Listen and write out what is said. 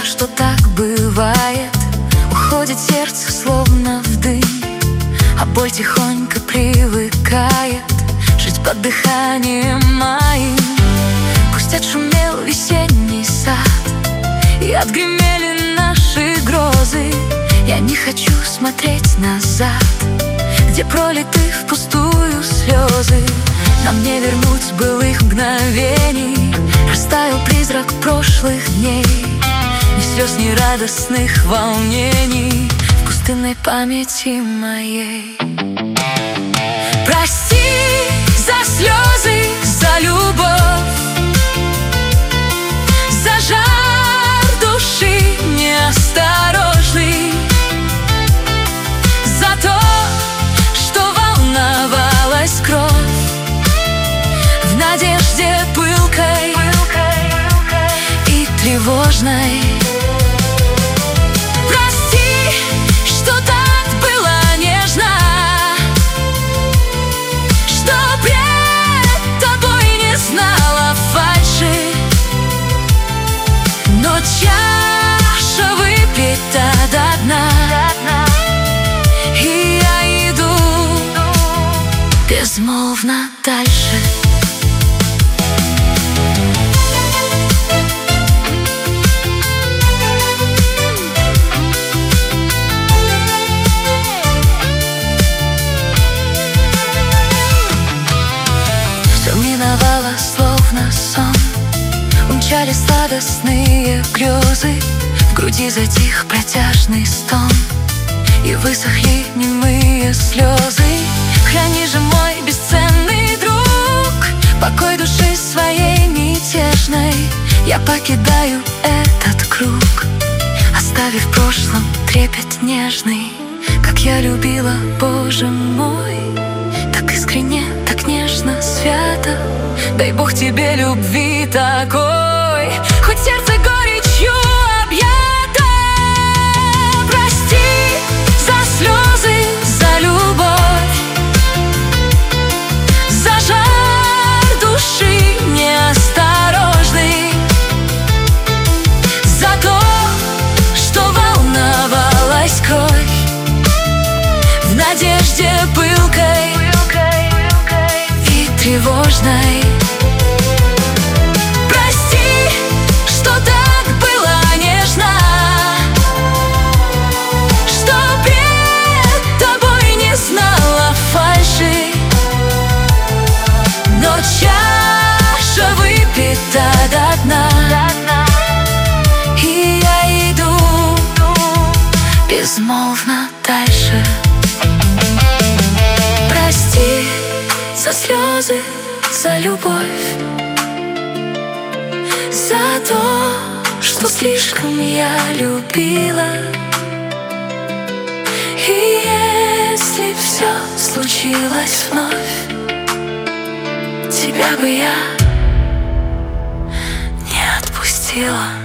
что так бывает. Уходит сердце словно в дым, а боль тихонько привыкает жить под дыханием моим. Пусть отшумел весенний сад и отгремели наши грозы, я не хочу смотреть назад, где пролиты впустую слезы. Нам не вернуть былых мгновений, растаял призрак прошлых дней. Ни слез, ни радостных волнений в пустынной памяти моей. Прости за слезы, за любовь, за жар души неосторожный, за то, что волновалась кровь в надежде пылкой и тревожной. Прости, что так было нежно, что пред тобой не знала фальши, но чаша выпита до дна, и я иду безмолвно дальше. Миновало словно сон, умчались сладостные грезы, в груди затих протяжный стон, и высохли немые слезы. Храни же, мой бесценный друг, покой души своей мятежной. Я покидаю этот круг, оставив в прошлом трепет нежный. Как я любила, Боже мой, так искренне, так нежно, свято. Дай Бог тебе любви такой, хоть сердце горечью объято. Прости за слезы, за любовь, за жар души неосторожный, за то, что волновалась кровь в надежде пылкой и тревожной. Прости, что так было нежно, что пред тобой не знала фальши, но чаша выпита до дна, и я иду безмолвно дальше. Прости за слезы, за любовь, за то, что слишком я любила. И если все случилось вновь, тебя бы я не отпустила.